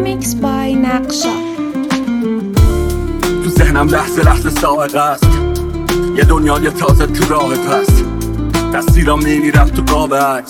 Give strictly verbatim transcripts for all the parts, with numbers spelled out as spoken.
Remix by نقشا. تو ذهنم لحظه لحظه سائق است، یه دنیای تازه تو راه هست. تصویرام نمیرفت تو قاب عکس،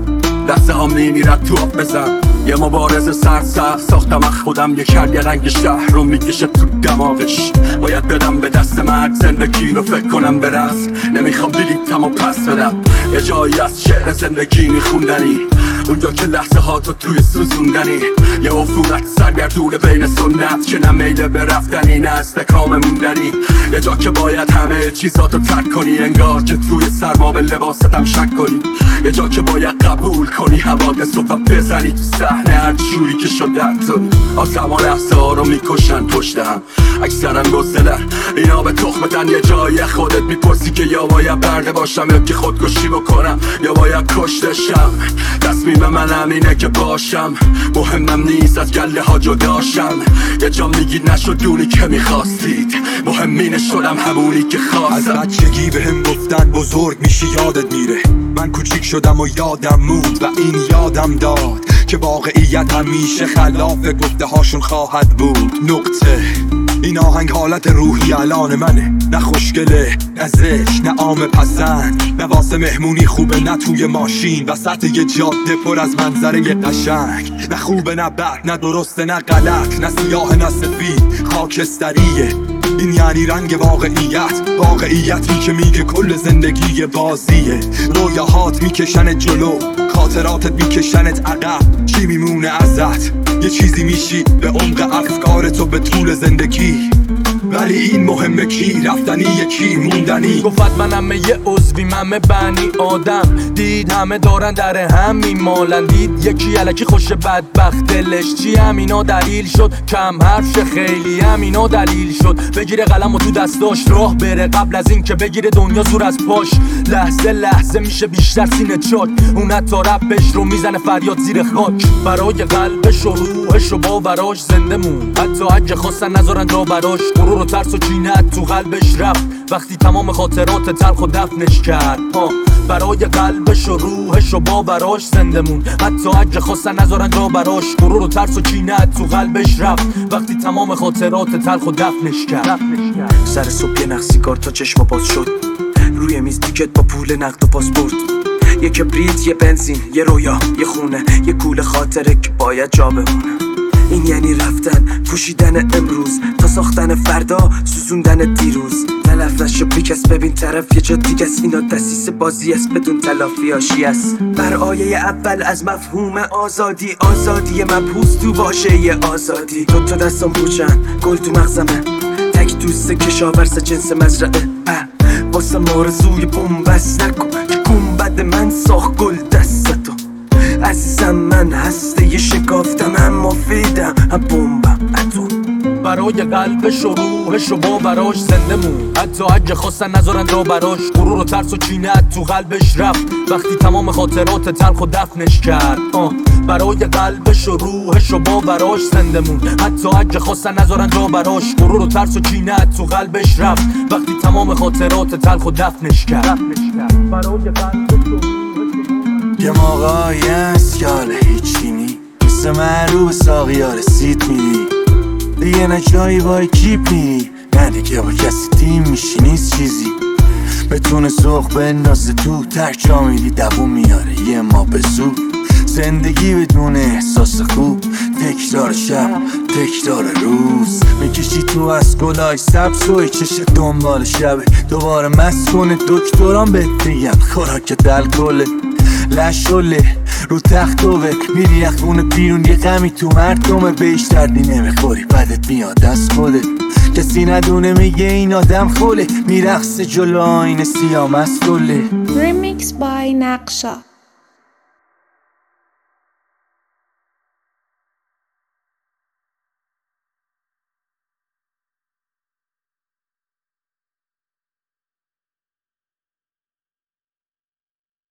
لحظه هم نمیرفت تو آب بزن. یه مبارزه سرسخت ساختم از خودم، یه کرد یه رنگ شهر رو میکشه تو دماغش. باید بدم به دست مرگ زندگی رو فکر کنم برس، نمیخوام بلیتم و پس بدم. یه جایی از شعر زندگی میخوندنی، اونجا که لحظه ها تو توی سوزوندنی. یه افورت سرگردون بین سنت که نه میله به رفتنی نه استکام موندنی. یه جا که باید همه چیزاتو ترک کنی، انگار که توی سرما به لباستم شک کنی. یه جا که باید قبول کنی حوادث رو و بزنی تو صحنه هر جوری که شده. تو آسمان لحظه ها رو میکشن پشت هم، اکثرا گسلن اینا به تخمتن. یه جای خودت میپرسی که یا باید برده باشم یا که خودکشی بکنم یا باید کشته شم. تصمیم من همینه که باشم، مهمم نیست از گله ها جداشم. یه جا میگید نشد اونی که میخواستید، مهمینه شدم همونی که خواستم. از بچگی به هم گفتن بزرگ میشی یادت میره، من کوچیک شدم و یادم موند و این یادم داد که واقعیت همیشه خلاف گفته هاشون خواهد بود. نقطه این آهنگ حالت روحی الان منه، نه خوشگله نه زشت نه عام پسند، نه واسه مهمونی خوبه نه توی ماشین وسط یه جاده پر از منظره قشنگ. نه خوبه نه بد نه درسته نه غلط، نه سیاه نه سفید خاکستریه. این یعنی رنگ واقعیت، واقعیتی که میگه کل زندگی بازیه. رویاهات میکشنت جلو، خاطراتت میکشنت عقب. چی میمونه ازت؟ یه چیزی میشی به عمق افکارتو به طول زندگی. ولی این مهمه کی رفتنی یکی موندنی. گفت منم یه عضویم همه بنی آدم، دید همه دارن در هم میمالن. دید یکی الکی خوش بدبخت دلش چی همینا دلیل شد، کم حرف شه خیلی همینا دلیل شد. بگیره قلم و تو دستاش راه بره قبل از این که بگیره دنیا زور از پاش. لحظه لحظه میشه بیشتر سینه چاک، اون حتی ربش رو میزنه فریاد زیر خاک. برای قلبش و روحش و باوراش زنده مون، حتی اگه خواستن نذارن جا براش. غرور و ترس و کینت تو قلبش رفت وقتی تمام خاطرات تلخ و دفنش کرد. ها برای قلبش و روحش و باوراش زنده مون، حتی اگه خواستن نذارن جا براش. غرور و ترس و کینت تو قلبش رفت وقتی تمام خاطرات تلخ و دفنش کرد. سر صبح یه نخ سیگار تا چشم باز شد، روی میز تیکت با پول نقد و پاسپورت. یه کبریت یه بنزین یه رویا یه خونه، یه کوله خاطره که باید جا بمونه. این یعنی رفتن پوشیدن امروز تا ساختن فردا سوزوندن دیروز. تلف نشو بیکس ببین طرف یه جا دیگه است، اینا دسیس بازی است بدون تلافی آشی است. بر آیه اول از مفهوم آزادی، آزادی مبهوس تو واژه آزادی. دو تا دستم پوچن گل تو مغزمه، تک دوست کشاورز جنس مزرعه. واسه مارزوی بومبست نکن که گنبد من ساخت گل دستتو. عزیزم من هسته یه شکافتم اما فیدم هم بومبم اتو. برای قلبش و روحش و باوراش زنده مون، حتی اگه خواستن نذارن جا براش. غرور و ترس و کینت تو قلبش رفت وقتی تمام خاطرات تلخ و دفنش کرد. آه برای قلبش و روحش و باوراش زنده مون، حتی اگه خواستن نذارن جا براش. غرور و ترس و کینت تو قلبش رفت وقتی تمام خاطرات تلخ و دفنش کرد. برای قلبش و یه موقعی هست که حالا هیچی نی، مثل معروف ساقی ها رسید میری دیگه، نه جایی بای کیپ میری نه دیگه با کسی تیم میشی نیست چیزی بتونه سوخ بندازه تو. ترک جا میدی دوون میاره یه ما به زود. زندگی بدون احساس خوب، تکرار شب تکرار روز. میکشی تو از گلای سبز و چشه دنبال شبه دوباره مست کنه. دکتران بهت بگن خوراک دلکله لشوله رو تختوه. میری اخونه بیرون یه غمی تو مردمه، بهش دردی نمیخوری بدت میاد از خوده. کسی ندونه میگه این آدم خوله، میرخصه جلو آینه سیاه مستوله. Remix by نقشا.